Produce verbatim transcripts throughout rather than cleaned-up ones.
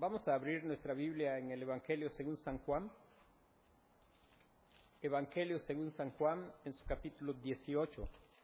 Vamos a abrir nuestra Biblia en el Evangelio según San Juan. Evangelio según San Juan, en su capítulo dieciocho.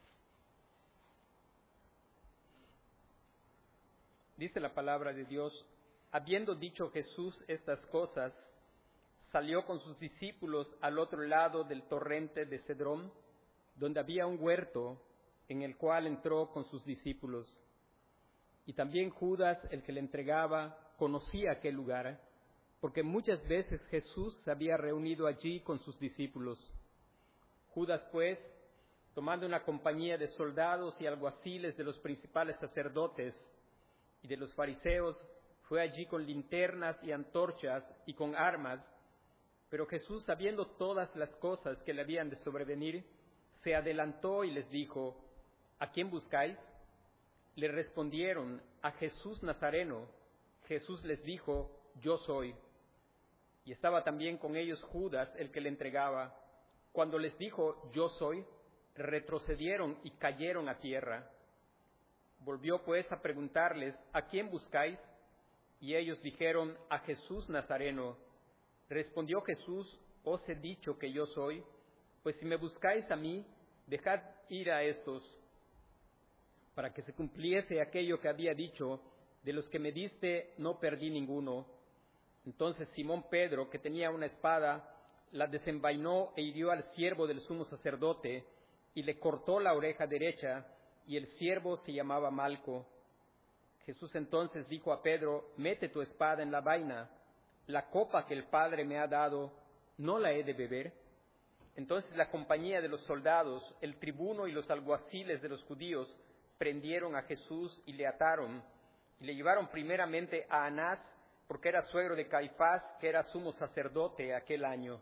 Dice la palabra de Dios: habiendo dicho Jesús estas cosas, salió con sus discípulos al otro lado del torrente de Cedrón, donde había un huerto, en el cual entró con sus discípulos. Y también Judas, el que le entregaba, conocía aquel lugar, porque muchas veces Jesús se había reunido allí con sus discípulos. Judas, pues, tomando una compañía de soldados y alguaciles de los principales sacerdotes y de los fariseos, fue allí con linternas y antorchas y con armas. Pero Jesús, sabiendo todas las cosas que le habían de sobrevenir, se adelantó y les dijo: ¿a quién buscáis? Le respondieron: a Jesús Nazareno. Jesús les dijo: yo soy. Y estaba también con ellos Judas, el que le entregaba. Cuando les dijo: yo soy, retrocedieron y cayeron a tierra. Volvió pues a preguntarles: ¿a quién buscáis? Y ellos dijeron: a Jesús Nazareno. Respondió Jesús: os he dicho que yo soy. Pues si me buscáis a mí, dejad ir a estos, para que se cumpliese aquello que había dicho: de los que me diste no perdí ninguno. Entonces Simón Pedro, que tenía una espada, la desenvainó e hirió al siervo del sumo sacerdote, y le cortó la oreja derecha, y el siervo se llamaba Malco. Jesús entonces dijo a Pedro: mete tu espada en la vaina. La copa que el Padre me ha dado, ¿no la he de beber? Entonces la compañía de los soldados, el tribuno y los alguaciles de los judíos prendieron a Jesús y le ataron, y le llevaron primeramente a Anás, porque era suegro de Caifás, que era sumo sacerdote aquel año.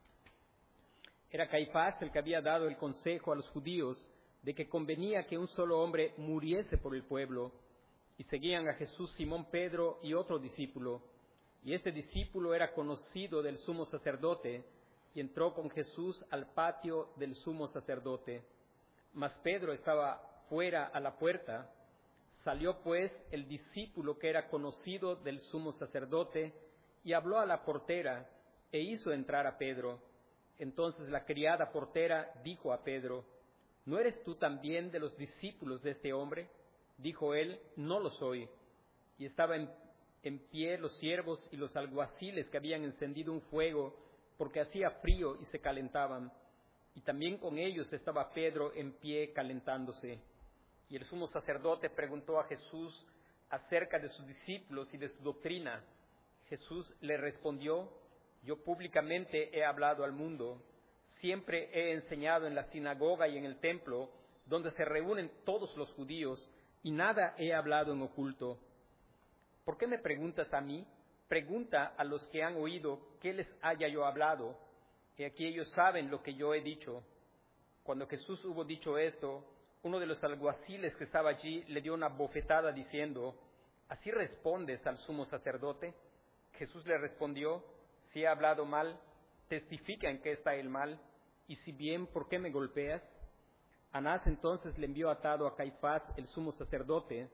Era Caifás el que había dado el consejo a los judíos de que convenía que un solo hombre muriese por el pueblo. Y seguían a Jesús Simón Pedro y otro discípulo. Y este discípulo era conocido del sumo sacerdote, y entró con Jesús al patio del sumo sacerdote. Mas Pedro estaba fuera a la puerta. Salió pues el discípulo que era conocido del sumo sacerdote, y habló a la portera, e hizo entrar a Pedro. Entonces la criada portera dijo a Pedro: ¿no eres tú también de los discípulos de este hombre? Dijo él: no lo soy. Y estaban en, en pie los siervos y los alguaciles que habían encendido un fuego, porque hacía frío y se calentaban. Y también con ellos estaba Pedro en pie calentándose. Y el sumo sacerdote preguntó a Jesús acerca de sus discípulos y de su doctrina. Jesús le respondió: yo públicamente he hablado al mundo. Siempre he enseñado en la sinagoga y en el templo, donde se reúnen todos los judíos, y nada he hablado en oculto. ¿Por qué me preguntas a mí? Pregunta a los que han oído qué les haya yo hablado. He aquí ellos saben lo que yo he dicho. Cuando Jesús hubo dicho esto, uno de los alguaciles que estaba allí le dio una bofetada diciendo: ¿así respondes al sumo sacerdote? Jesús le respondió: si he hablado mal, testifica en qué está el mal, y si bien, ¿por qué me golpeas? Anás entonces le envió atado a Caifás, el sumo sacerdote.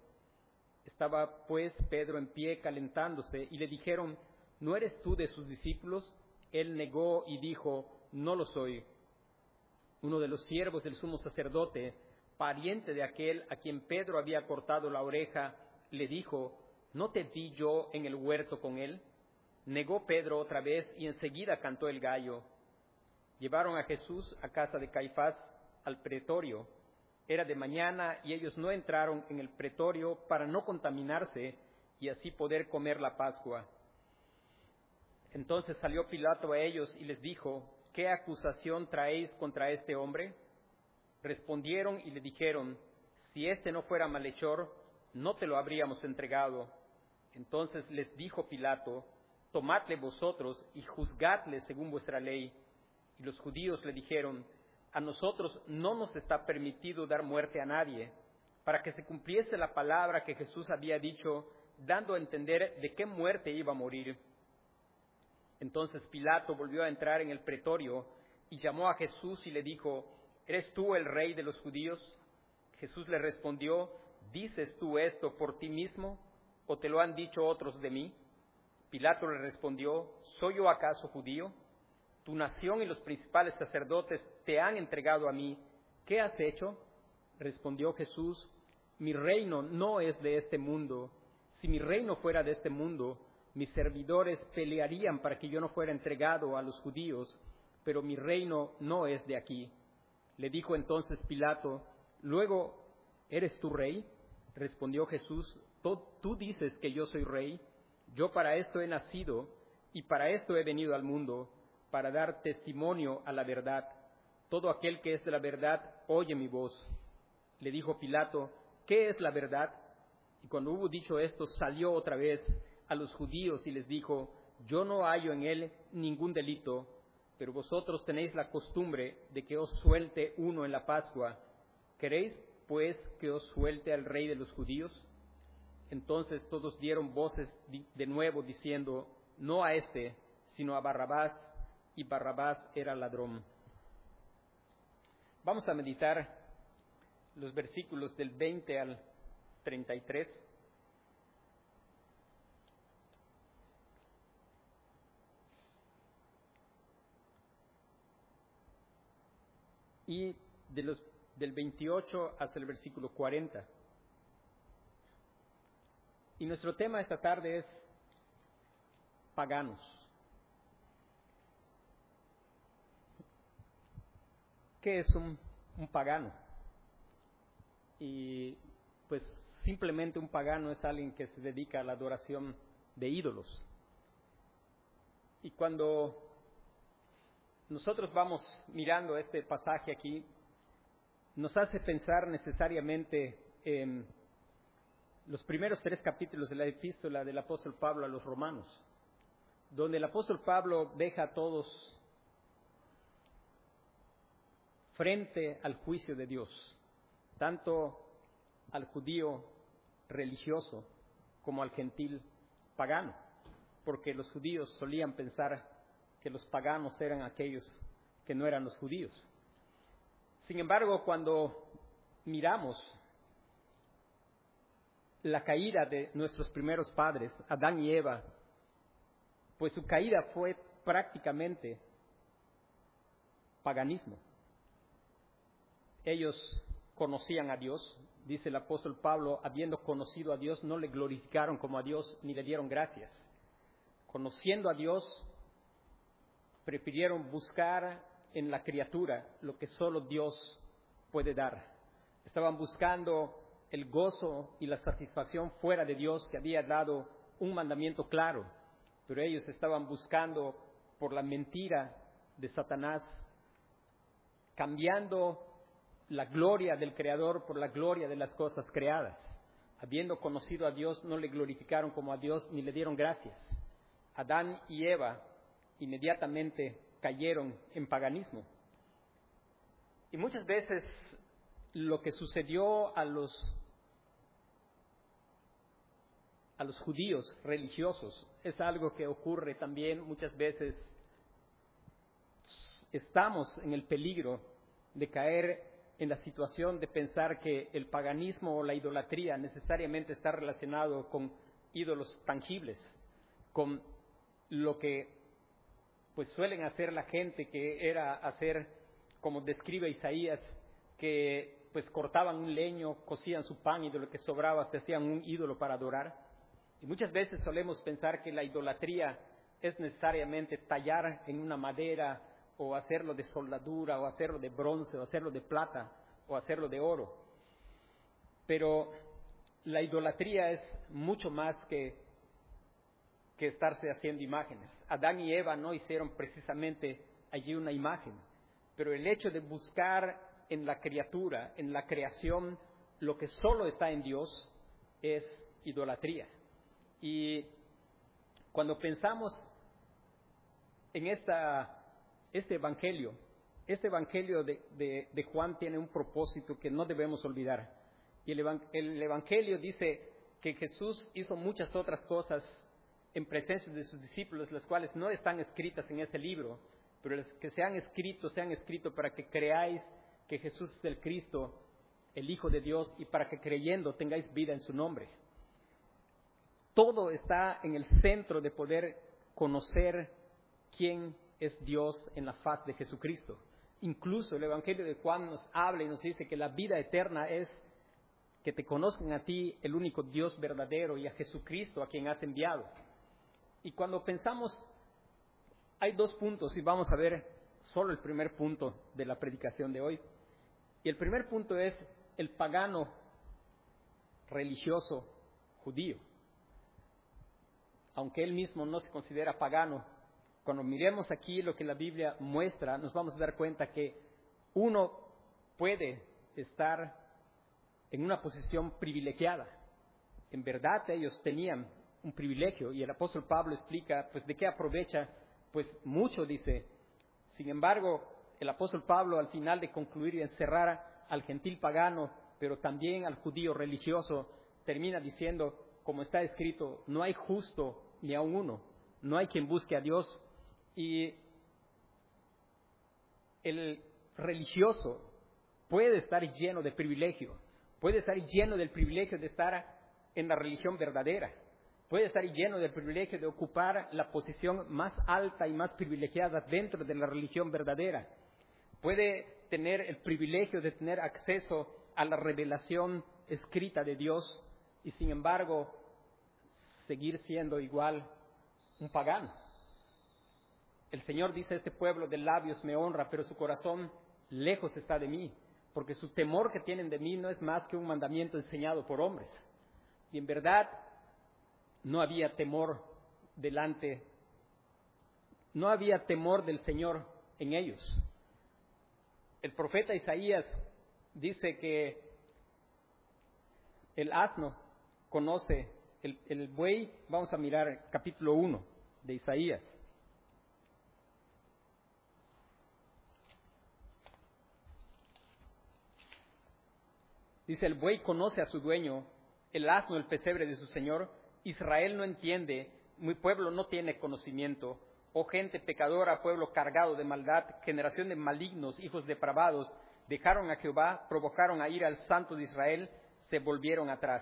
Estaba pues Pedro en pie calentándose, y le dijeron: ¿no eres tú de sus discípulos? Él negó y dijo: no lo soy. Uno de los siervos del sumo sacerdote, pariente de aquel a quien Pedro había cortado la oreja, le dijo: ¿no te vi yo en el huerto con él? Negó Pedro otra vez, y enseguida cantó el gallo. Llevaron a Jesús a casa de Caifás, al pretorio. Era de mañana, y ellos no entraron en el pretorio para no contaminarse y así poder comer la Pascua. Entonces salió Pilato a ellos y les dijo: ¿qué acusación traéis contra este hombre? Respondieron y le dijeron: si éste no fuera malhechor, no te lo habríamos entregado. Entonces les dijo Pilato: tomadle vosotros y juzgadle según vuestra ley. Y los judíos le dijeron: a nosotros no nos está permitido dar muerte a nadie, para que se cumpliese la palabra que Jesús había dicho, dando a entender de qué muerte iba a morir. Entonces Pilato volvió a entrar en el pretorio y llamó a Jesús y le dijo: ¿eres tú el rey de los judíos? Jesús le respondió: ¿dices tú esto por ti mismo, o te lo han dicho otros de mí? Pilato le respondió: ¿soy yo acaso judío? Tu nación y los principales sacerdotes te han entregado a mí. ¿Qué has hecho? Respondió Jesús: mi reino no es de este mundo. Si mi reino fuera de este mundo, mis servidores pelearían para que yo no fuera entregado a los judíos, pero mi reino no es de aquí. Le dijo entonces Pilato: luego, ¿eres tú rey? Respondió Jesús: tú dices que yo soy rey. Yo para esto he nacido y para esto he venido al mundo, para dar testimonio a la verdad. Todo aquel que es de la verdad oye mi voz. Le dijo Pilato: ¿qué es la verdad? Y cuando hubo dicho esto, salió otra vez a los judíos y les dijo: yo no hallo en él ningún delito, pero vosotros tenéis la costumbre de que os suelte uno en la Pascua. ¿Queréis, pues, que os suelte al rey de los judíos? Entonces todos dieron voces de nuevo diciendo: no a este, sino a Barrabás, y Barrabás era ladrón. Vamos a meditar los versículos del veinte al treinta y tres. Y de los, del veintiocho hasta el versículo cuarenta. Y nuestro tema esta tarde es paganos. ¿Qué es un, un pagano? Y pues simplemente un pagano es alguien que se dedica a la adoración de ídolos. Y cuando nosotros vamos mirando este pasaje aquí, nos hace pensar necesariamente en los primeros tres capítulos de la epístola del apóstol Pablo a los romanos, donde el apóstol Pablo deja a todos frente al juicio de Dios, tanto al judío religioso como al gentil pagano, porque los judíos solían pensar que los paganos eran aquellos que no eran los judíos. Sin embargo, cuando miramos la caída de nuestros primeros padres, Adán y Eva, pues su caída fue prácticamente paganismo. Ellos conocían a Dios, dice el apóstol Pablo: habiendo conocido a Dios, no le glorificaron como a Dios ni le dieron gracias. Conociendo a Dios, prefirieron buscar en la criatura lo que solo Dios puede dar. Estaban buscando el gozo y la satisfacción fuera de Dios, que había dado un mandamiento claro, pero ellos estaban buscando por la mentira de Satanás, cambiando la gloria del Creador por la gloria de las cosas creadas. Habiendo conocido a Dios, no le glorificaron como a Dios ni le dieron gracias. Adán y Eva inmediatamente cayeron en paganismo. Y muchas veces lo que sucedió a los a los judíos religiosos es algo que ocurre también muchas veces. Estamos en el peligro de caer en la situación de pensar que el paganismo o la idolatría necesariamente está relacionado con ídolos tangibles, con lo que pues suelen hacer la gente, que era hacer, como describe Isaías, que pues cortaban un leño, cocían su pan y de lo que sobraba se hacían un ídolo para adorar. Y muchas veces solemos pensar que la idolatría es necesariamente tallar en una madera, o hacerlo de soldadura, o hacerlo de bronce, o hacerlo de plata, o hacerlo de oro. Pero la idolatría es mucho más que, que estarse haciendo imágenes. Adán y Eva no hicieron precisamente allí una imagen, pero el hecho de buscar en la criatura, en la creación, lo que solo está en Dios, es idolatría. Y cuando pensamos en esta Este evangelio, este evangelio de, de, de Juan tiene un propósito que no debemos olvidar. Y el, el evangelio dice que Jesús hizo muchas otras cosas en presencia de sus discípulos, las cuales no están escritas en este libro, pero las que se han escrito, se han escrito para que creáis que Jesús es el Cristo, el Hijo de Dios, y para que creyendo tengáis vida en su nombre. todo está en el centro de poder conocer quién es Dios en la faz de Jesucristo. Incluso el Evangelio de Juan nos habla y nos dice que la vida eterna es que te conozcan a ti, el único Dios verdadero, y a Jesucristo a quien has enviado. Y cuando pensamos, hay dos puntos y vamos a ver solo el primer punto de la predicación de hoy. Y el primer punto es el pagano religioso judío. Aunque él mismo no se considera pagano, cuando miremos aquí lo que la Biblia muestra, nos vamos a dar cuenta que uno puede estar en una posición privilegiada. En verdad ellos tenían un privilegio y el apóstol Pablo explica, pues, ¿de qué aprovecha? Pues mucho, dice. Sin embargo, el apóstol Pablo, al final de concluir y encerrar al gentil pagano, pero también al judío religioso, termina diciendo, como está escrito, no hay justo ni aun uno, no hay quien busque a Dios. Y el religioso puede estar lleno de privilegio, puede estar lleno del privilegio de estar en la religión verdadera, puede estar lleno del privilegio de ocupar la posición más alta y más privilegiada dentro de la religión verdadera, puede tener el privilegio de tener acceso a la revelación escrita de Dios y sin embargo seguir siendo igual un pagano. El Señor dice, este pueblo de labios me honra, pero su corazón lejos está de mí, porque su temor que tienen de mí no es más que un mandamiento enseñado por hombres. Y en verdad no había temor delante, no había temor del Señor en ellos. El profeta Isaías dice que el asno conoce, el, el buey, vamos a mirar capítulo uno de Isaías. Dice, el buey conoce a su dueño, el asno el pesebre de su señor. Israel no entiende, mi pueblo no tiene conocimiento. Oh gente pecadora, pueblo cargado de maldad, generación de malignos, hijos depravados, dejaron a Jehová, provocaron a ir al Santo de Israel, se volvieron atrás.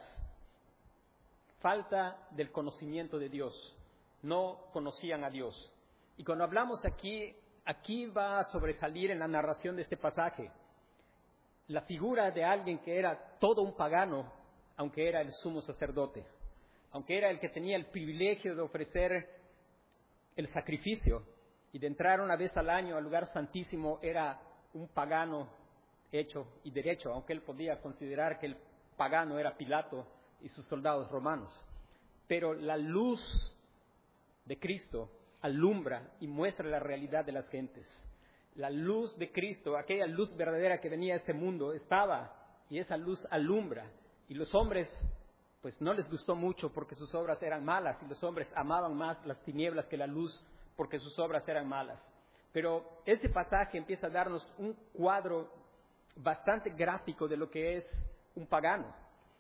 Falta del conocimiento de Dios, no conocían a Dios. Y cuando hablamos aquí, aquí va a sobresalir en la narración de este pasaje la figura de alguien que era todo un pagano, aunque era el sumo sacerdote, aunque era el que tenía el privilegio de ofrecer el sacrificio y de entrar una vez al año al lugar santísimo, era un pagano hecho y derecho, aunque él podía considerar que el pagano era Pilato y sus soldados romanos. Pero la luz de Cristo alumbra y muestra la realidad de las gentes. La luz de Cristo, aquella luz verdadera que venía a este mundo, estaba, y esa luz alumbra. Y los hombres, pues no les gustó mucho porque sus obras eran malas, y los hombres amaban más las tinieblas que la luz porque sus obras eran malas. Pero ese pasaje empieza a darnos un cuadro bastante gráfico de lo que es un pagano.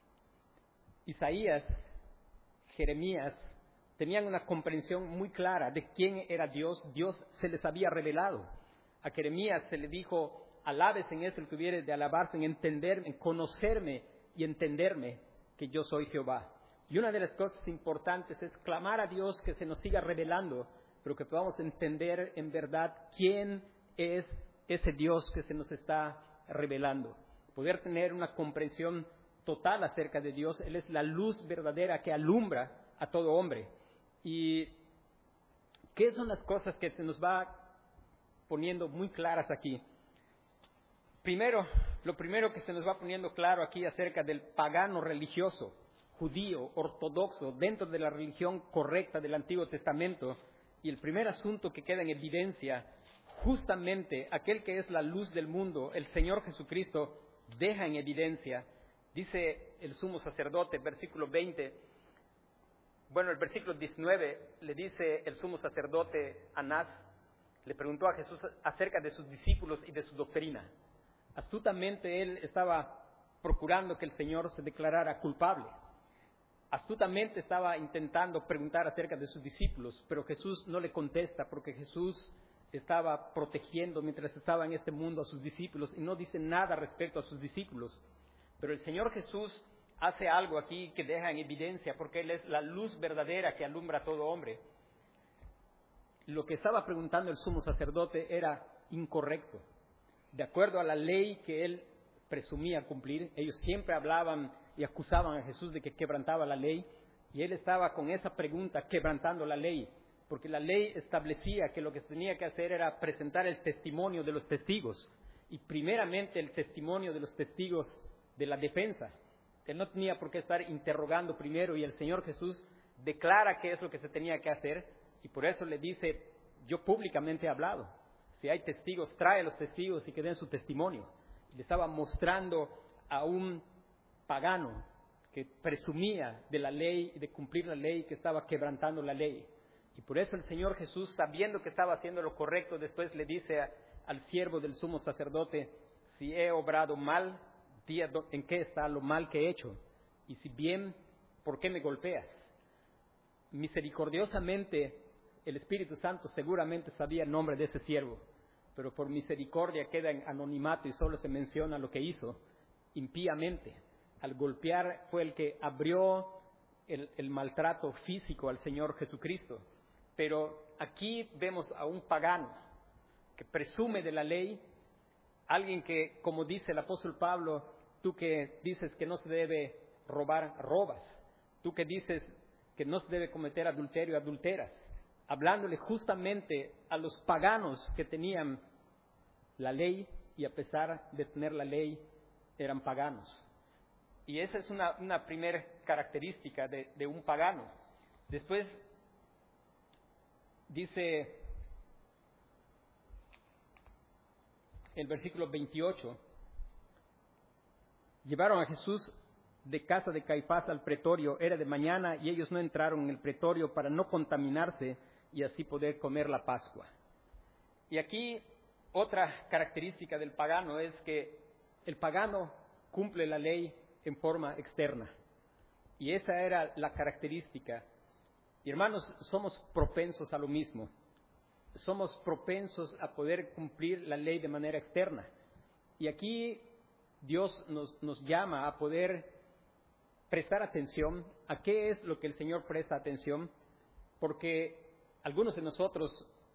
Isaías, Jeremías, tenían una comprensión muy clara de quién era Dios. Dios se les había revelado. A Jeremías se le dijo, alabes en eso el que hubiere de alabarse, en entenderme, en conocerme y entenderme que yo soy Jehová. Y una de las cosas importantes es clamar a Dios que se nos siga revelando, pero que podamos entender en verdad quién es ese Dios que se nos está revelando. Poder tener una comprensión total acerca de Dios. Él es la luz verdadera que alumbra a todo hombre. ¿Y qué son las cosas que se nos va poniendo muy claras aquí? Primero, lo primero que se nos va poniendo claro aquí acerca del pagano religioso, judío, ortodoxo, dentro de la religión correcta del Antiguo Testamento, y el primer asunto que queda en evidencia, justamente aquel que es la luz del mundo, el Señor Jesucristo, deja en evidencia, dice el sumo sacerdote, versículo veinte, bueno, el versículo diecinueve, le dice el sumo sacerdote Anás, le preguntó a Jesús acerca de sus discípulos y de su doctrina. Astutamente él estaba procurando que el Señor se declarara culpable. Astutamente estaba intentando preguntar acerca de sus discípulos, pero Jesús no le contesta porque Jesús estaba protegiendo mientras estaba en este mundo a sus discípulos y no dice nada respecto a sus discípulos. Pero el Señor Jesús hace algo aquí que deja en evidencia, porque Él es la luz verdadera que alumbra a todo hombre. Lo que estaba preguntando el sumo sacerdote era incorrecto. De acuerdo a la ley que él presumía cumplir, ellos siempre hablaban y acusaban a Jesús de que quebrantaba la ley, y él estaba con esa pregunta quebrantando la ley, porque la ley establecía que lo que se tenía que hacer era presentar el testimonio de los testigos, y primeramente el testimonio de los testigos de la defensa. Él no tenía por qué estar interrogando primero, y el Señor Jesús declara qué es lo que se tenía que hacer, y por eso le dice: yo públicamente he hablado. Si hay testigos, trae a los testigos y que den su testimonio. Le estaba mostrando a un pagano que presumía de la ley y de cumplir la ley, que estaba quebrantando la ley. Y por eso el Señor Jesús, sabiendo que estaba haciendo lo correcto, después le dice a, al siervo del sumo sacerdote: si he obrado mal, di en qué está lo mal que he hecho, y si bien, ¿por qué me golpeas? Misericordiosamente, el Espíritu Santo seguramente sabía el nombre de ese siervo, pero por misericordia queda en anonimato y solo se menciona lo que hizo impíamente. Al golpear fue el que abrió el, el maltrato físico al Señor Jesucristo. Pero aquí vemos a un pagano que presume de la ley, alguien que, como dice el apóstol Pablo, tú que dices que no se debe robar, robas. Tú que dices que no se debe cometer adulterio, adulteras. Hablándole justamente a los paganos que tenían la ley y a pesar de tener la ley eran paganos. Y esa es una, una primera característica de, de un pagano. Después dice el versículo veintiocho: llevaron a Jesús de casa de Caifás al pretorio, era de mañana y ellos no entraron en el pretorio para no contaminarse y así poder comer la Pascua. Y aquí otra característica del pagano es que el pagano cumple la ley en forma externa. Y esa era la característica. Y hermanos, somos propensos a lo mismo. Somos propensos a poder cumplir la ley de manera externa. Y aquí Dios nos, nos llama a poder prestar atención a qué es lo que el Señor presta atención, porque algunos de nosotros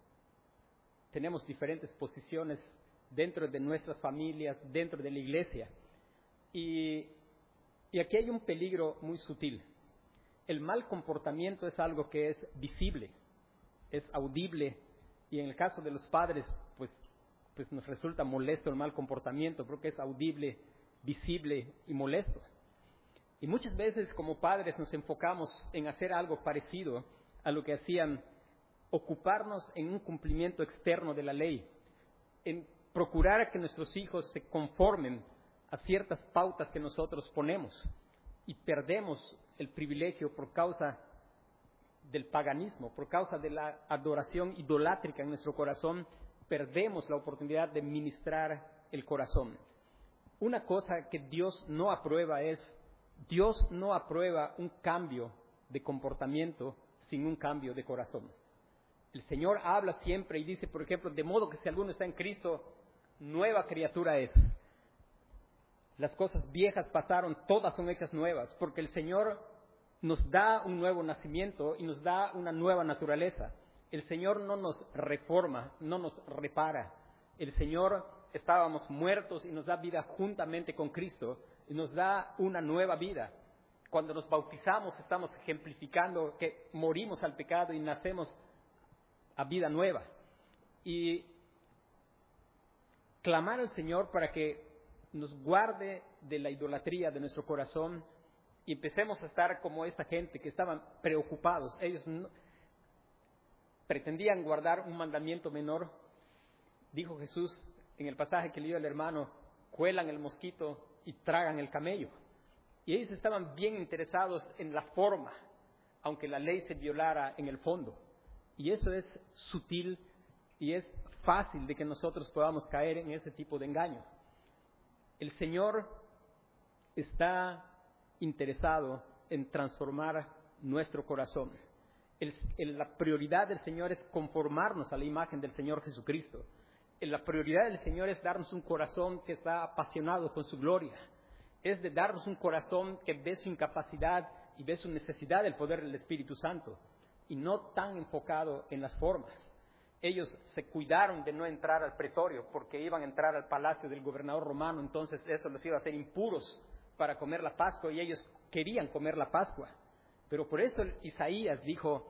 tenemos diferentes posiciones dentro de nuestras familias, dentro de la iglesia. Y, y aquí hay un peligro muy sutil. El mal comportamiento es algo que es visible, es audible, y en el caso de los padres, pues, pues nos resulta molesto el mal comportamiento, porque es audible, visible y molesto. Y muchas veces como padres nos enfocamos en hacer algo parecido a lo que hacían, ocuparnos en un cumplimiento externo de la ley, en procurar que nuestros hijos se conformen a ciertas pautas que nosotros ponemos, y perdemos el privilegio por causa del paganismo, por causa de la adoración idolátrica en nuestro corazón, perdemos la oportunidad de ministrar el corazón. Una cosa que Dios no aprueba es, Dios no aprueba un cambio de comportamiento sin un cambio de corazón. El Señor habla siempre y dice, por ejemplo, de modo que si alguno está en Cristo, nueva criatura es. Las cosas viejas pasaron, todas son hechas nuevas, porque el Señor nos da un nuevo nacimiento y nos da una nueva naturaleza. El Señor no nos reforma, no nos repara. El Señor, estábamos muertos y nos da vida juntamente con Cristo y nos da una nueva vida. Cuando nos bautizamos estamos ejemplificando que morimos al pecado y nacemos a vida nueva. Y clamar al Señor para que nos guarde de la idolatría de nuestro corazón y empecemos a estar como esta gente que estaban preocupados. Ellos no, pretendían guardar un mandamiento menor. Dijo Jesús en el pasaje que leyó el hermano, cuelan el mosquito y tragan el camello. Y ellos estaban bien interesados en la forma, aunque la ley se violara en el fondo. Y eso es sutil y es fácil de que nosotros podamos caer en ese tipo de engaño. El Señor está interesado en transformar nuestro corazón. El, el, la prioridad del Señor es conformarnos a la imagen del Señor Jesucristo. La prioridad del Señor es darnos un corazón que está apasionado con su gloria. es de darnos un corazón que ve su incapacidad y ve su necesidad del poder del Espíritu Santo, y no tan enfocado en las formas. Ellos se cuidaron de no entrar al pretorio porque iban a entrar al palacio del gobernador romano, entonces eso los iba a hacer impuros para comer la Pascua, y ellos querían comer la Pascua. Pero por eso Isaías dijo: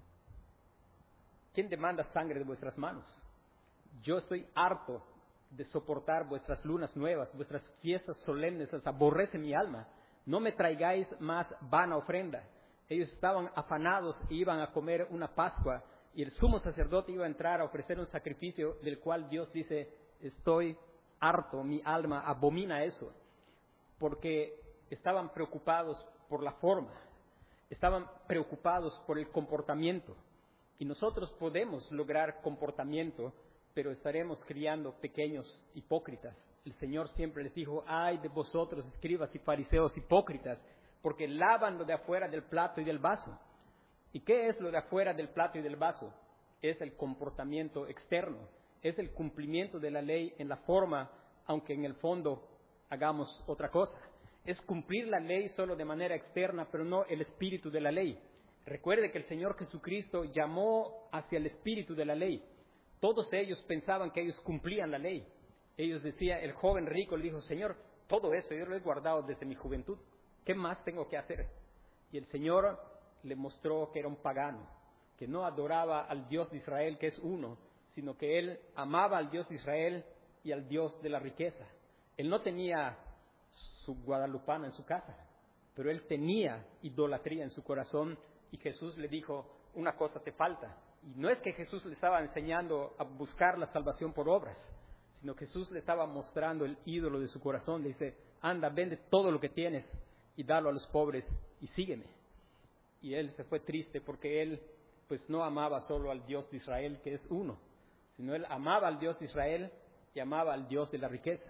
¿quién demanda sangre de vuestras manos? Yo estoy harto de soportar vuestras lunas nuevas, vuestras fiestas solemnes, las aborrece mi alma. No me traigáis más vana ofrenda. Ellos estaban afanados e iban a comer una Pascua, y el sumo sacerdote iba a entrar a ofrecer un sacrificio del cual Dios dice: estoy harto, mi alma abomina eso, porque estaban preocupados por la forma, estaban preocupados por el comportamiento. Y nosotros podemos lograr comportamiento, pero estaremos criando pequeños hipócritas. El Señor siempre les dijo: ay de vosotros, escribas y fariseos hipócritas, porque lavan lo de afuera del plato y del vaso. ¿Y qué es lo de afuera del plato y del vaso? Es el comportamiento externo, es el cumplimiento de la ley en la forma, aunque en el fondo hagamos otra cosa. Es cumplir la ley solo de manera externa, pero no el espíritu de la ley. Recuerde que el Señor Jesucristo llamó hacia el espíritu de la ley. Todos ellos pensaban que ellos cumplían la ley. Ellos decían, el joven rico le dijo: Señor, todo eso yo lo he guardado desde mi juventud, ¿qué más tengo que hacer? Y el Señor le mostró que era un pagano, que no adoraba al Dios de Israel, que es uno, sino que él amaba al Dios de Israel y al Dios de la riqueza. Él no tenía su guadalupana en su casa, pero él tenía idolatría en su corazón, y Jesús le dijo: una cosa te falta. Y no es que Jesús le estaba enseñando a buscar la salvación por obras, sino que Jesús le estaba mostrando el ídolo de su corazón. Le dice: anda, vende todo lo que tienes y dalo a los pobres y sígueme. Y él se fue triste porque él pues no amaba solo al Dios de Israel, que es uno, sino él amaba al Dios de Israel y amaba al Dios de la riqueza.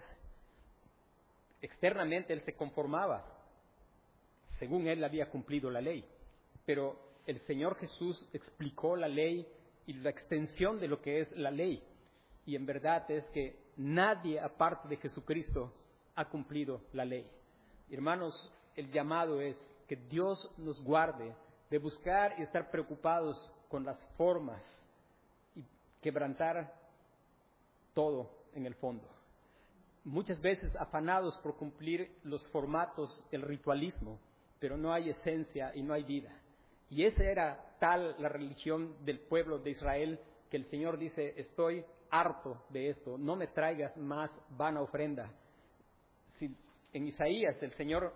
Externamente él se conformaba, según él había cumplido la ley, pero el Señor Jesús explicó la ley y la extensión de lo que es la ley, y en verdad es que nadie aparte de Jesucristo ha cumplido la ley. Hermanos, el llamado es que Dios nos guarde de buscar y estar preocupados con las formas y quebrantar todo en el fondo. Muchas veces afanados por cumplir los formatos del ritualismo, pero no hay esencia y no hay vida. Y esa era tal la religión del pueblo de Israel, que el Señor dice: estoy harto de esto, no me traigas más vana ofrenda. Si en Isaías el Señor,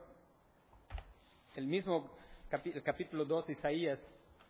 el mismo capi, el capítulo dos de Isaías,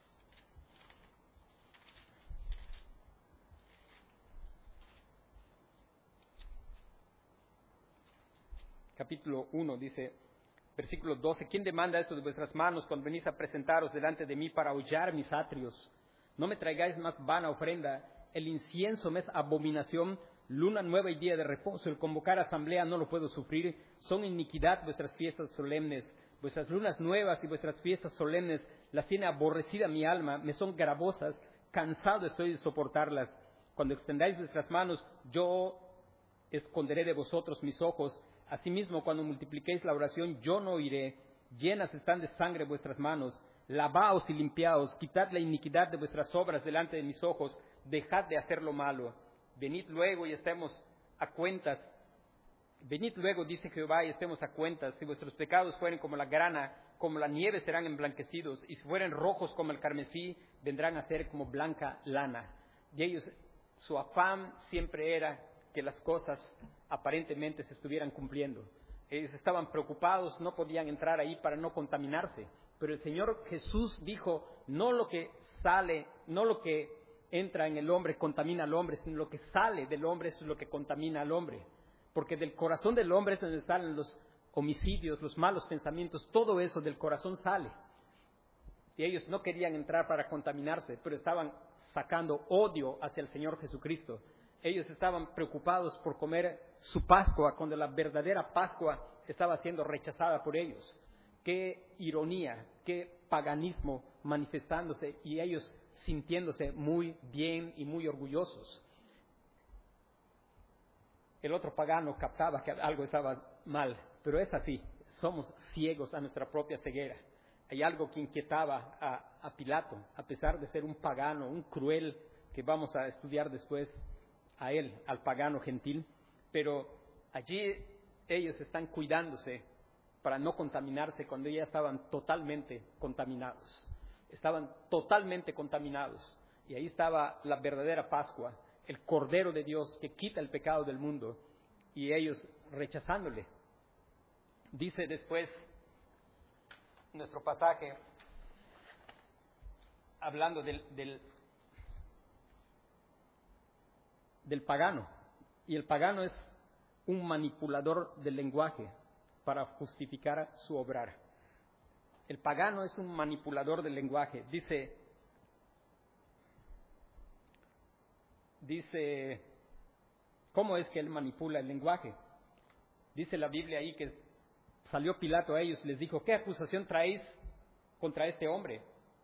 capítulo uno, dice, versículo doce: ¿quién demanda esto de vuestras manos cuando venís a presentaros delante de mí para hollar mis atrios? No me traigáis más vana ofrenda. El incienso me es abominación, luna nueva y día de reposo. El convocar asamblea no lo puedo sufrir. Son iniquidad vuestras fiestas solemnes. Vuestras lunas nuevas y vuestras fiestas solemnes las tiene aborrecida mi alma. Me son gravosas, cansado estoy de soportarlas. Cuando extendáis vuestras manos, yo esconderé de vosotros mis ojos. Asimismo, cuando multipliquéis la oración, yo no oiré. Llenas están de sangre vuestras manos. Lavaos y limpiaos. Quitad la iniquidad de vuestras obras delante de mis ojos. Dejad de hacer lo malo. Venid luego y estemos a cuentas. Venid luego, dice Jehová, y estemos a cuentas. Si vuestros pecados fueren como la grana, como la nieve serán emblanquecidos. Y si fueren rojos como el carmesí, vendrán a ser como blanca lana. Y ellos, su afán siempre era que las cosas aparentemente se estuvieran cumpliendo. Ellos estaban preocupados, no podían entrar ahí para no contaminarse. Pero el Señor Jesús dijo: no lo que sale, no lo que entra en el hombre contamina al hombre, sino lo que sale del hombre es lo que contamina al hombre. Porque del corazón del hombre es donde salen los homicidios, los malos pensamientos, todo eso del corazón sale. Y ellos no querían entrar para contaminarse, pero estaban sacando odio hacia el Señor Jesucristo. Ellos estaban preocupados por comer su Pascua, cuando la verdadera Pascua estaba siendo rechazada por ellos. Qué ironía, qué paganismo manifestándose, y ellos sintiéndose muy bien y muy orgullosos. El otro pagano captaba que algo estaba mal, pero es así, somos ciegos a nuestra propia ceguera. Hay algo que inquietaba a, a Pilato, a pesar de ser un pagano, un cruel, que vamos a estudiar después a él, al pagano gentil, pero allí ellos están cuidándose para no contaminarse cuando ya estaban totalmente contaminados. Estaban totalmente contaminados. Y ahí estaba la verdadera Pascua, el Cordero de Dios que quita el pecado del mundo, y ellos rechazándole. Dice después nuestro pasaje, hablando del, del, del pagano, y el pagano es un manipulador del lenguaje para justificar su obrar. El pagano es un manipulador del lenguaje. Dice, dice, ¿cómo es que él manipula el lenguaje? Dice la Biblia ahí que salió Pilato a ellos y les dijo, ¿qué acusación traéis contra este hombre?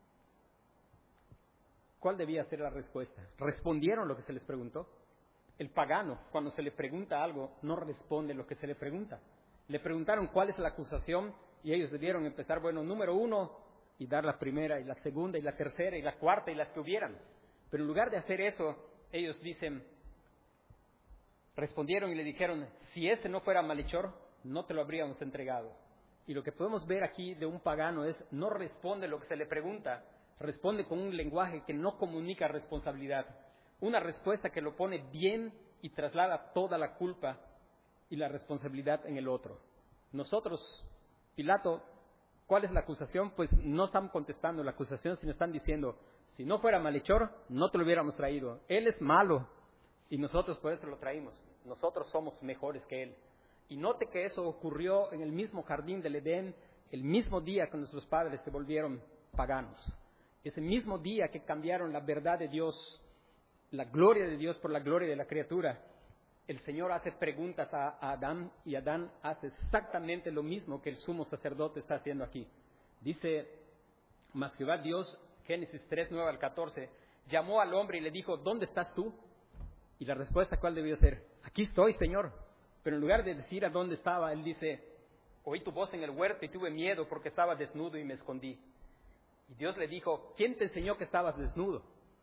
¿Cuál debía ser la respuesta? ¿Respondieron lo que se les preguntó? El pagano, cuando se le pregunta algo, no responde lo que se le pregunta. Le preguntaron cuál es la acusación y ellos debieron empezar, bueno, número uno, y dar la primera, y la segunda, y la tercera, y la cuarta, y las que hubieran. Pero en lugar de hacer eso, ellos dicen, respondieron y le dijeron, si ese no fuera malhechor, no te lo habríamos entregado. Y lo que podemos ver aquí de un pagano es, no responde lo que se le pregunta, responde con un lenguaje que no comunica responsabilidad. Una respuesta que lo pone bien y traslada toda la culpa y la responsabilidad en el otro. Nosotros, Pilato, ¿cuál es la acusación? Pues no están contestando la acusación, sino están diciendo, si no fuera malhechor, no te lo hubiéramos traído. Él es malo y nosotros por eso lo traímos. Nosotros somos mejores que él. Y note que eso ocurrió en el mismo jardín del Edén, el mismo día que nuestros padres se volvieron paganos. Ese mismo día que cambiaron la verdad de Dios, la gloria de Dios por la gloria de la criatura, el Señor hace preguntas a, a Adán y Adán hace exactamente lo mismo que el sumo sacerdote está haciendo aquí. Dice, mas Jehová Dios, Génesis tres, nueve al catorce, llamó al hombre y le dijo, ¿dónde estás tú? Y la respuesta, ¿cuál debió ser? Aquí estoy, Señor. Pero en lugar de decir a dónde estaba, él dice, oí tu voz en el huerto y tuve miedo porque estaba desnudo y me escondí. Y Dios le dijo, ¿quién te enseñó que estabas desnudo?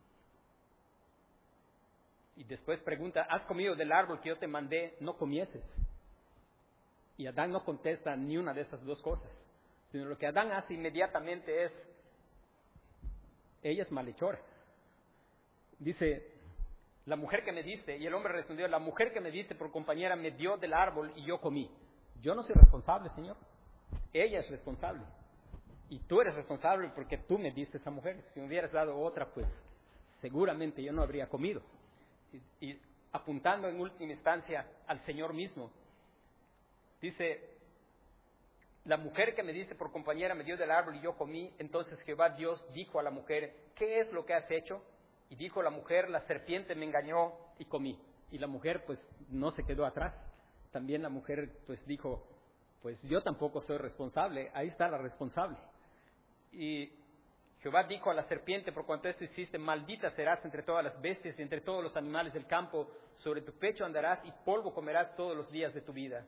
Y después pregunta, ¿has comido del árbol que yo te mandé? No comieses. Y Adán no contesta ni una de esas dos cosas, sino lo que Adán hace inmediatamente es, ella es malhechora. Dice, la mujer que me diste, y el hombre respondió, la mujer que me diste por compañera me dio del árbol y yo comí. Yo no soy responsable, Señor. Ella es responsable. Y tú eres responsable porque tú me diste esa mujer. Si me hubieras dado otra, pues seguramente yo no habría comido. Y, y apuntando en última instancia al Señor mismo, dice, la mujer que me diste por compañera me dio del árbol y yo comí. Entonces Jehová Dios dijo a la mujer, ¿qué es lo que has hecho? Y dijo la mujer, la serpiente me engañó y comí. Y la mujer pues no se quedó atrás. También la mujer pues dijo, pues yo tampoco soy responsable, ahí está la responsable. Y Jehová dijo a la serpiente, por cuanto esto hiciste, maldita serás entre todas las bestias y entre todos los animales del campo, sobre tu pecho andarás y polvo comerás todos los días de tu vida.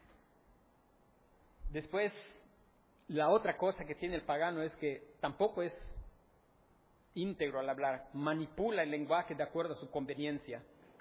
Después, la otra cosa que tiene el pagano es que tampoco es íntegro al hablar, manipula el lenguaje de acuerdo a su conveniencia.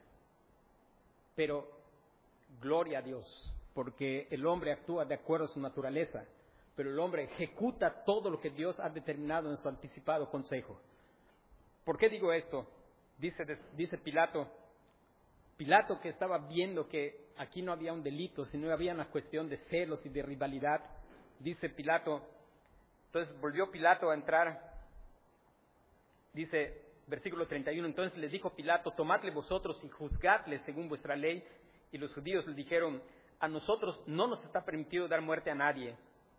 Pero, gloria a Dios, porque el hombre actúa de acuerdo a su naturaleza, pero el hombre ejecuta todo lo que Dios ha determinado en su anticipado consejo. ¿Por qué digo esto? Dice, dice Pilato, Pilato que estaba viendo que aquí no había un delito, sino había una cuestión de celos y de rivalidad. Dice Pilato, entonces volvió Pilato a entrar, dice versículo treinta y uno, entonces les dijo Pilato, tomadle vosotros y juzgadle según vuestra ley. Y los judíos le dijeron, a nosotros no nos está permitido dar muerte a nadie.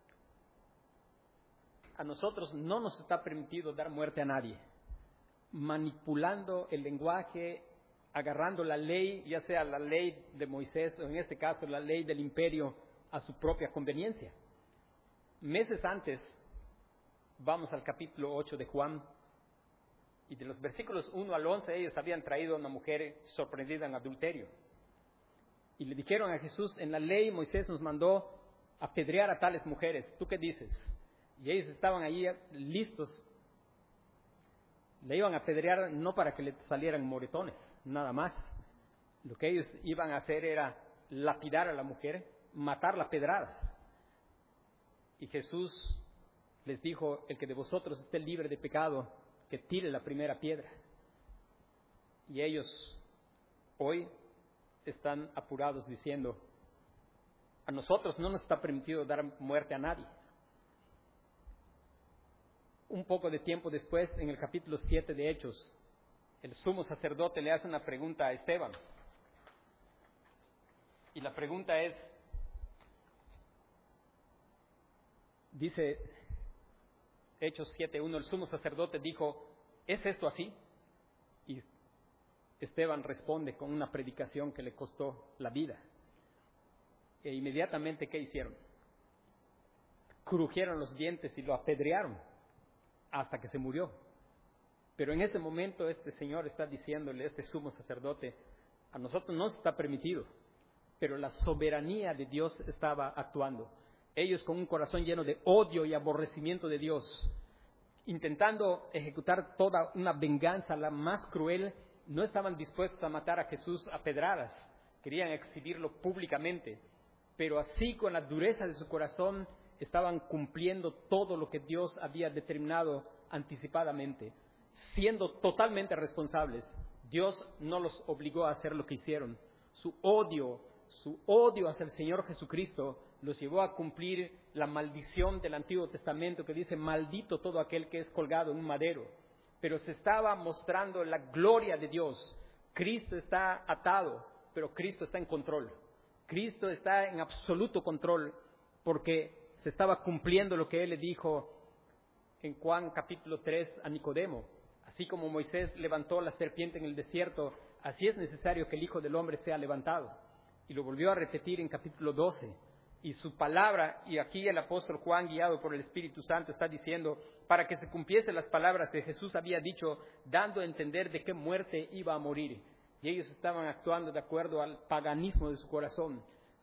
A nosotros no nos está permitido dar muerte a nadie. Manipulando el lenguaje, agarrando la ley, ya sea la ley de Moisés o en este caso la ley del imperio, a su propia conveniencia. Meses antes, vamos al capítulo ocho de Juan, y de los versículos uno al once, ellos habían traído a una mujer sorprendida en adulterio. Y le dijeron a Jesús, en la ley Moisés nos mandó apedrear a tales mujeres. ¿Tú qué dices? Y ellos estaban ahí listos. Le iban a apedrear no para que le salieran moretones, nada más. Lo que ellos iban a hacer era lapidar a la mujer, matarla a pedradas. Y Jesús les dijo, el que de vosotros esté libre de pecado, que tire la primera piedra. Y ellos hoy están apurados diciendo, a nosotros no nos está permitido dar muerte a nadie. Un poco de tiempo después, en el capítulo siete de Hechos, el sumo sacerdote le hace una pregunta a Esteban. Y la pregunta es, dice Hechos siete uno, el sumo sacerdote dijo, ¿es esto así? Y Esteban responde con una predicación que le costó la vida. E inmediatamente, ¿qué hicieron? Crujieron los dientes y lo apedrearon hasta que se murió. Pero en ese momento este señor está diciéndole, este sumo sacerdote, a nosotros no está permitido, pero la soberanía de Dios estaba actuando. Ellos con un corazón lleno de odio y aborrecimiento de Dios, intentando ejecutar toda una venganza, la más cruel, no estaban dispuestos a matar a Jesús a pedradas, querían exhibirlo públicamente, pero así con la dureza de su corazón estaban cumpliendo todo lo que Dios había determinado anticipadamente, siendo totalmente responsables. Dios no los obligó a hacer lo que hicieron. Su odio, su odio hacia el Señor Jesucristo los llevó a cumplir la maldición del Antiguo Testamento que dice, maldito todo aquel que es colgado en un madero. Pero se estaba mostrando la gloria de Dios. Cristo está atado, pero Cristo está en control. Cristo está en absoluto control porque se estaba cumpliendo lo que Él le dijo en Juan capítulo tres a Nicodemo. Así como Moisés levantó la serpiente en el desierto, así es necesario que el Hijo del Hombre sea levantado. Y lo volvió a repetir en capítulo doce. Y su palabra, y aquí el apóstol Juan, guiado por el Espíritu Santo, está diciendo, para que se cumpliesen las palabras que Jesús había dicho, dando a entender de qué muerte iba a morir. Y ellos estaban actuando de acuerdo al paganismo de su corazón,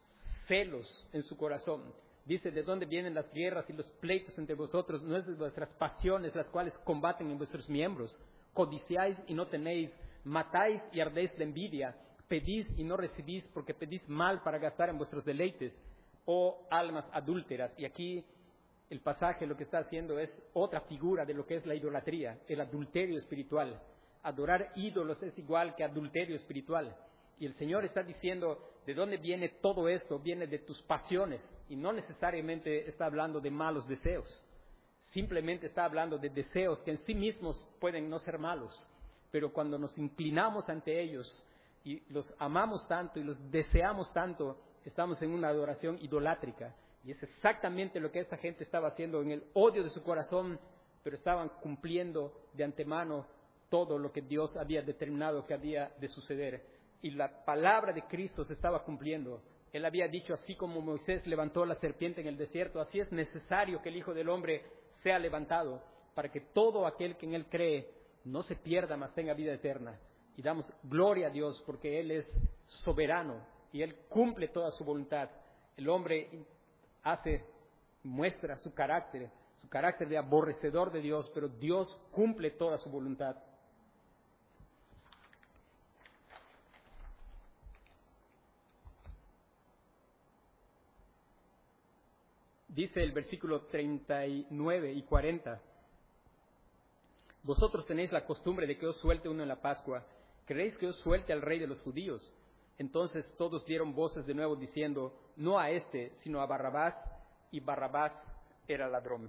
celos en su corazón. Dice, ¿de dónde vienen las guerras y los pleitos entre vosotros? No es de vuestras pasiones las cuales combaten en vuestros miembros. Codiciáis y no tenéis, matáis y ardéis de envidia, pedís y no recibís porque pedís mal para gastar en vuestros deleites. Oh almas adúlteras. Y aquí el pasaje lo que está haciendo es otra figura de lo que es la idolatría, el adulterio espiritual. Adorar ídolos es igual que adulterio espiritual. Y el Señor está diciendo, ¿de dónde viene todo esto? Viene de tus pasiones. Y no necesariamente está hablando de malos deseos. Simplemente está hablando de deseos que en sí mismos pueden no ser malos. Pero cuando nos inclinamos ante ellos y los amamos tanto y los deseamos tanto, estamos en una adoración idolátrica. Y es exactamente lo que esa gente estaba haciendo en el odio de su corazón, pero estaban cumpliendo de antemano todo lo que Dios había determinado que había de suceder. Y la palabra de Cristo se estaba cumpliendo. Él había dicho, así como Moisés levantó la serpiente en el desierto, así es necesario que el Hijo del Hombre sea levantado, para que todo aquel que en Él cree no se pierda, mas tenga vida eterna. Y damos gloria a Dios porque Él es soberano y Él cumple toda su voluntad. El hombre hace, muestra su carácter, su carácter de aborrecedor de Dios, pero Dios cumple toda su voluntad. Dice el versículo treinta y nueve y cuarenta. Vosotros tenéis la costumbre de que os suelte uno en la Pascua. ¿Queréis que os suelte al rey de los judíos? Entonces todos dieron voces de nuevo diciendo, no a este, sino a Barrabás, y Barrabás era ladrón.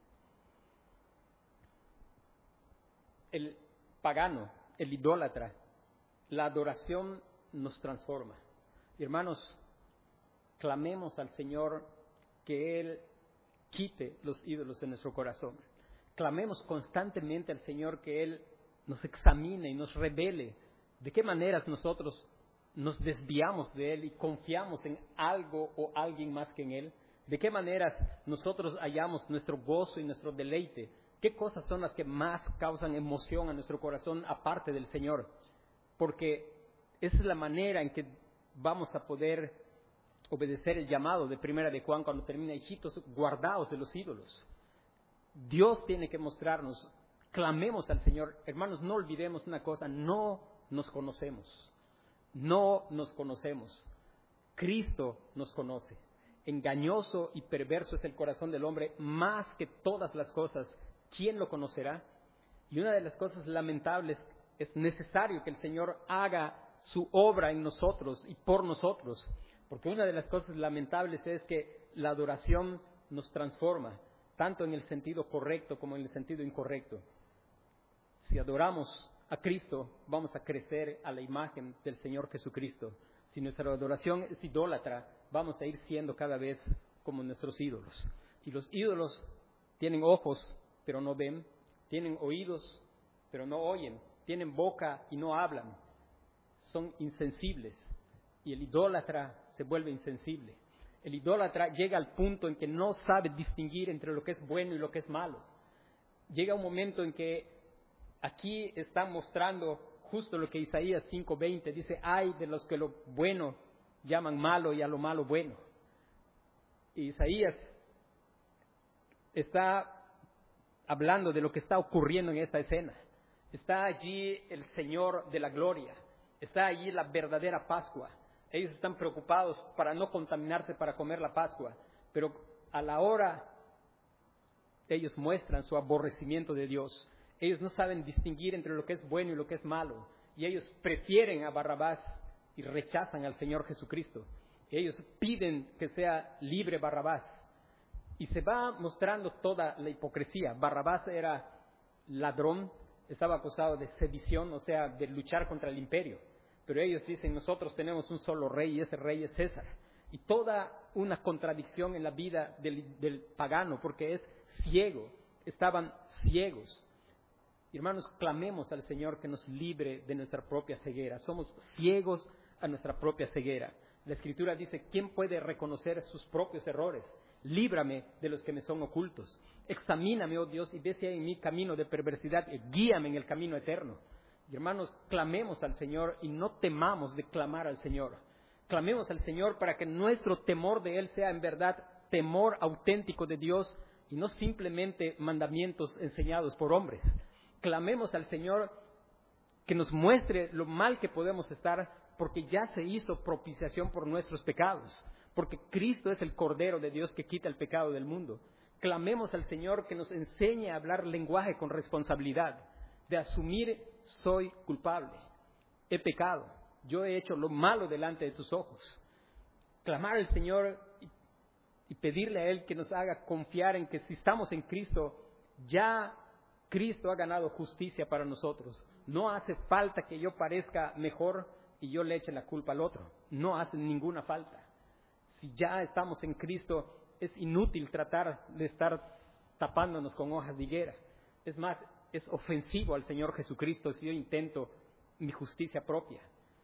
El pagano, el idólatra, la adoración nos transforma. Y hermanos, clamemos al Señor que Él quite los ídolos de nuestro corazón. Clamemos constantemente al Señor que Él nos examine y nos revele de qué maneras nosotros nos desviamos de Él y confiamos en algo o alguien más que en Él. De qué maneras nosotros hallamos nuestro gozo y nuestro deleite. ¿Qué cosas son las que más causan emoción a nuestro corazón aparte del Señor? Porque esa es la manera en que vamos a poder obedecer el llamado de Primera de Juan cuando termina: hijitos, guardaos de los ídolos. Dios tiene que mostrarnos. Clamemos al Señor. Hermanos, no olvidemos una cosa: no nos conocemos. No nos conocemos. Cristo nos conoce. Engañoso y perverso es el corazón del hombre, más que todas las cosas. ¿Quién lo conocerá? Y una de las cosas lamentables, es necesario que el Señor haga su obra en nosotros y por nosotros. Porque una de las cosas lamentables es que la adoración nos transforma, tanto en el sentido correcto como en el sentido incorrecto. Si adoramos a Cristo, vamos a crecer a la imagen del Señor Jesucristo. Si nuestra adoración es idólatra, vamos a ir siendo cada vez como nuestros ídolos. Y los ídolos tienen ojos, pero no ven. Tienen oídos, pero no oyen. Tienen boca y no hablan. Son insensibles. Y el idólatra se vuelve insensible. El idólatra llega al punto en que no sabe distinguir entre lo que es bueno y lo que es malo. Llega un momento en que aquí está mostrando justo lo que Isaías cinco veinte dice: ay de los que lo bueno llaman malo y a lo malo bueno. Y Isaías está hablando de lo que está ocurriendo en esta escena. Está allí el Señor de la gloria. Está allí la verdadera Pascua. Ellos están preocupados para no contaminarse para comer la Pascua. Pero a la hora ellos muestran su aborrecimiento de Dios. Ellos no saben distinguir entre lo que es bueno y lo que es malo. Y ellos prefieren a Barrabás y rechazan al Señor Jesucristo. Ellos piden que sea libre Barrabás. Y se va mostrando toda la hipocresía. Barrabás era ladrón, estaba acusado de sedición, o sea, de luchar contra el imperio. Pero ellos dicen: nosotros tenemos un solo rey y ese rey es César. Y toda una contradicción en la vida del, del pagano, porque es ciego. Estaban ciegos. Hermanos, clamemos al Señor que nos libre de nuestra propia ceguera. Somos ciegos a nuestra propia ceguera. La Escritura dice: ¿quién puede reconocer sus propios errores? Líbrame de los que me son ocultos. Examíname, oh Dios, y ve si hay en mí camino de perversidad, y guíame en el camino eterno. Y hermanos, clamemos al Señor y no temamos de clamar al Señor. Clamemos al Señor para que nuestro temor de Él sea en verdad temor auténtico de Dios y no simplemente mandamientos enseñados por hombres. Clamemos al Señor que nos muestre lo mal que podemos estar, porque ya se hizo propiciación por nuestros pecados, porque Cristo es el Cordero de Dios que quita el pecado del mundo. Clamemos al Señor que nos enseñe a hablar lenguaje con responsabilidad, de asumir: soy culpable, he pecado, yo he hecho lo malo delante de tus ojos. Clamar al Señor y, y pedirle a Él que nos haga confiar en que si estamos en Cristo, ya Cristo ha ganado justicia para nosotros. No hace falta que yo parezca mejor y yo le eche la culpa al otro. No hace ninguna falta. Si ya estamos en Cristo, es inútil tratar de estar tapándonos con hojas de higuera. Es más, es ofensivo al Señor Jesucristo si yo intento mi justicia propia.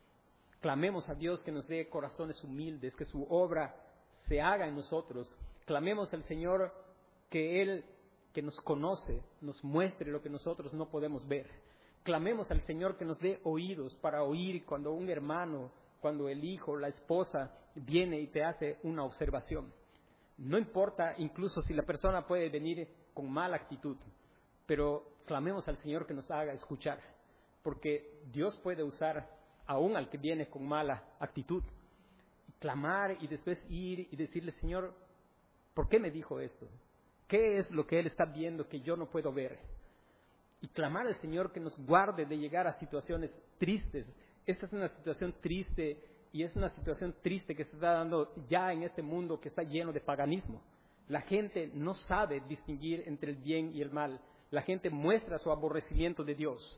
Clamemos a Dios que nos dé corazones humildes, que su obra se haga en nosotros. Clamemos al Señor que Él, que nos conoce, nos muestre lo que nosotros no podemos ver. Clamemos al Señor que nos dé oídos para oír cuando un hermano, cuando el hijo, la esposa viene y te hace una observación. No importa incluso si la persona puede venir con mala actitud, pero clamemos al Señor que nos haga escuchar, porque Dios puede usar aún al que viene con mala actitud. Clamar y después ir y decirle: Señor, ¿por qué me dijo esto? ¿Qué es lo que Él está viendo que yo no puedo ver? Y clamar al Señor que nos guarde de llegar a situaciones tristes. Esta es una situación triste y es una situación triste que se está dando ya en este mundo que está lleno de paganismo. La gente no sabe distinguir entre el bien y el mal. La gente muestra su aborrecimiento de Dios.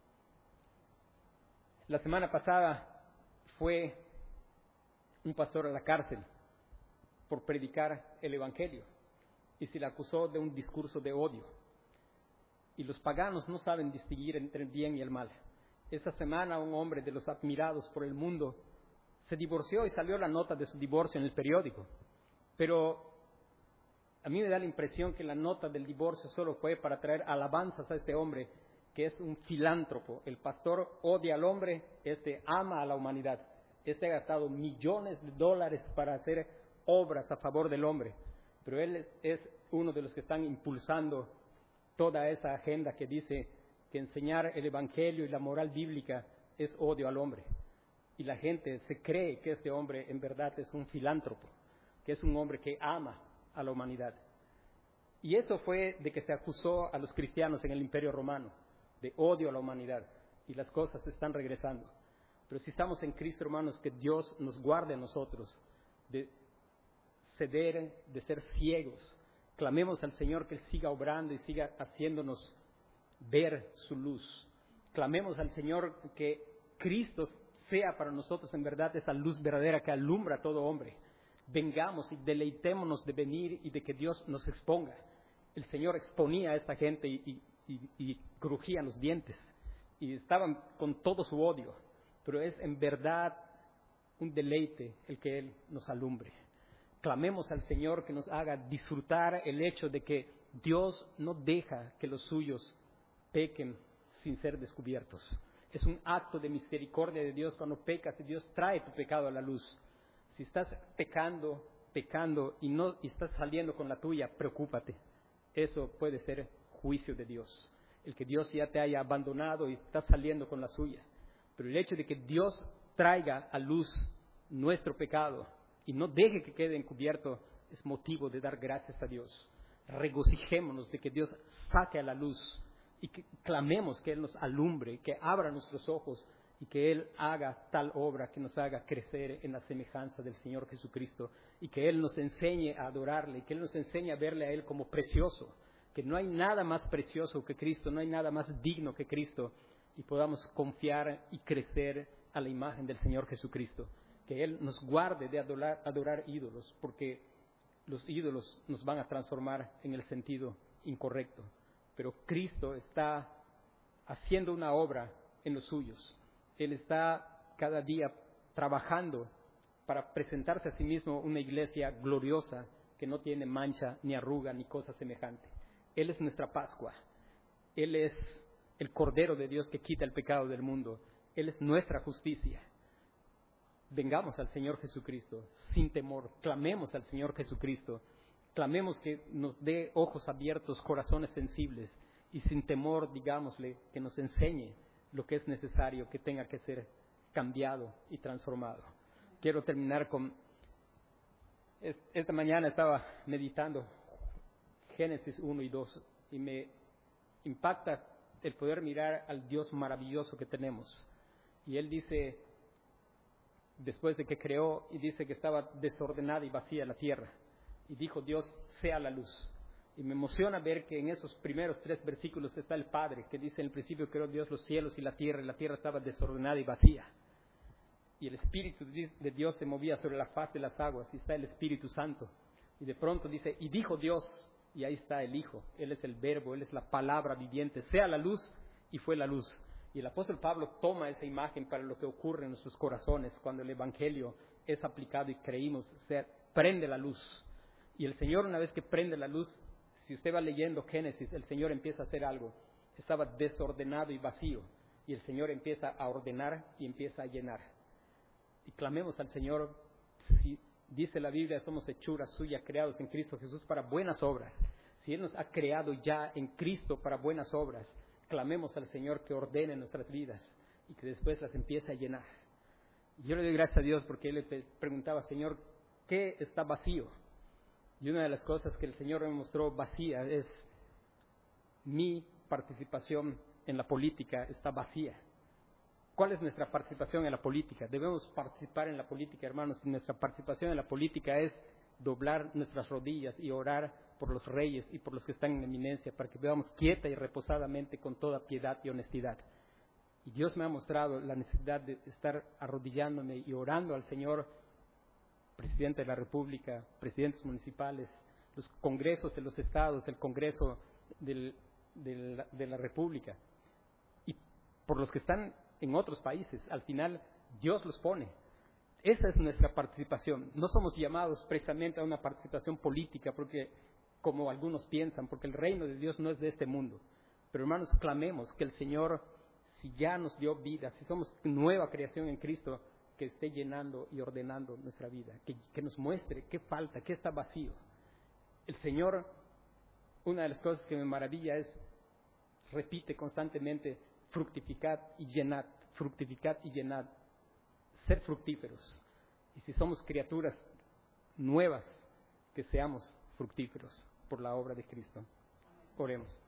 La semana pasada fue un pastor a la cárcel por predicar el Evangelio y se le acusó de un discurso de odio. Y los paganos no saben distinguir entre el bien y el mal. Esta semana un hombre de los admirados por el mundo se divorció y salió la nota de su divorcio en el periódico. Pero a mí me da la impresión que la nota del divorcio solo fue para traer alabanzas a este hombre, que es un filántropo. El pastor odia al hombre, este ama a la humanidad. Este ha gastado millones de dólares para hacer obras a favor del hombre, pero él es uno de los que están impulsando toda esa agenda que dice que enseñar el evangelio y la moral bíblica es odio al hombre. Y la gente se cree que este hombre en verdad es un filántropo, que es un hombre que ama a la humanidad. Y eso fue de que se acusó a los cristianos en el Imperio Romano, de odio a la humanidad. Y las cosas están regresando. Pero si estamos en Cristo, hermanos, que Dios nos guarde a nosotros de ceder, de ser ciegos. Clamemos al Señor que Él siga obrando y siga haciéndonos ver su luz. Clamemos al Señor que Cristo sea para nosotros en verdad esa luz verdadera que alumbra a todo hombre. Vengamos y deleitémonos de venir y de que Dios nos exponga. El Señor exponía a esta gente y, y, y, y crujían los dientes y estaban con todo su odio. Pero es en verdad un deleite el que Él nos alumbre. Clamemos al Señor que nos haga disfrutar el hecho de que Dios no deja que los suyos pequen sin ser descubiertos. Es un acto de misericordia de Dios cuando pecas y Dios trae tu pecado a la luz. Si estás pecando, pecando y no y estás saliendo con la tuya, preocúpate. Eso puede ser juicio de Dios. El que Dios ya te haya abandonado y estás saliendo con la suya. Pero el hecho de que Dios traiga a luz nuestro pecado y no deje que quede encubierto es motivo de dar gracias a Dios. Regocijémonos de que Dios saque a la luz y que clamemos que Él nos alumbre, que abra nuestros ojos y que Él haga tal obra que nos haga crecer en la semejanza del Señor Jesucristo y que Él nos enseñe a adorarle y que Él nos enseñe a verle a Él como precioso, que no hay nada más precioso que Cristo, no hay nada más digno que Cristo, y podamos confiar y crecer a la imagen del Señor Jesucristo. Que Él nos guarde de adorar, adorar ídolos, porque los ídolos nos van a transformar en el sentido incorrecto. Pero Cristo está haciendo una obra en los suyos. Él está cada día trabajando para presentarse a sí mismo una iglesia gloriosa que no tiene mancha, ni arruga, ni cosa semejante. Él es nuestra Pascua. Él es el Cordero de Dios que quita el pecado del mundo. Él es nuestra justicia. Vengamos al Señor Jesucristo sin temor. Clamemos al Señor Jesucristo. Clamemos que nos dé ojos abiertos, corazones sensibles. Y sin temor, digámosle, que nos enseñe lo que es necesario que tenga que ser cambiado y transformado. Quiero terminar con... Esta mañana estaba meditando Génesis uno y dos y me impacta el poder mirar al Dios maravilloso que tenemos. Y Él dice, después de que creó, y dice que estaba desordenada y vacía la tierra. Y dijo Dios, sea la luz. Y me emociona ver que en esos primeros tres versículos está el Padre, que dice en el principio creó Dios los cielos y la tierra, y la tierra estaba desordenada y vacía. Y el Espíritu de Dios se movía sobre la faz de las aguas, y está el Espíritu Santo. Y de pronto dice, y dijo Dios, y ahí está el Hijo, Él es el Verbo, Él es la palabra viviente, sea la luz, y fue la luz. Y el apóstol Pablo toma esa imagen para lo que ocurre en nuestros corazones cuando el Evangelio es aplicado y creímos, o sea, prende la luz. Y el Señor, una vez que prende la luz, si usted va leyendo Génesis, el Señor empieza a hacer algo. Estaba desordenado y vacío, y el Señor empieza a ordenar y empieza a llenar. Y clamemos al Señor, si dice la Biblia, somos hechuras suyas, creados en Cristo Jesús para buenas obras. Si Él nos ha creado ya en Cristo para buenas obras, clamemos al Señor que ordene nuestras vidas y que después las empiece a llenar. Y yo le doy gracias a Dios porque Él le preguntaba, Señor, ¿qué está vacío? Y una de las cosas que el Señor me mostró vacía es mi participación en la política está vacía. ¿Cuál es nuestra participación en la política? Debemos participar en la política, hermanos. Y nuestra participación en la política es doblar nuestras rodillas y orar por los reyes y por los que están en eminencia, para que vivamos quieta y reposadamente con toda piedad y honestidad. Y Dios me ha mostrado la necesidad de estar arrodillándome y orando al Señor, presidente de la República, presidentes municipales, los congresos de los estados, el congreso del, de, la, de la República, y por los que están en otros países. Al final Dios los pone. Esa es nuestra participación. No somos llamados precisamente a una participación política, porque como algunos piensan, porque el reino de Dios no es de este mundo. Pero hermanos, clamemos que el Señor, si ya nos dio vida, si somos nueva creación en Cristo, que esté llenando y ordenando nuestra vida, que, que nos muestre qué falta, qué está vacío. El Señor, una de las cosas que me maravilla es, repite constantemente, fructificad y llenad, fructificad y llenad, ser fructíferos. Y si somos criaturas nuevas, que seamos fructíferos por la obra de Cristo. Oremos.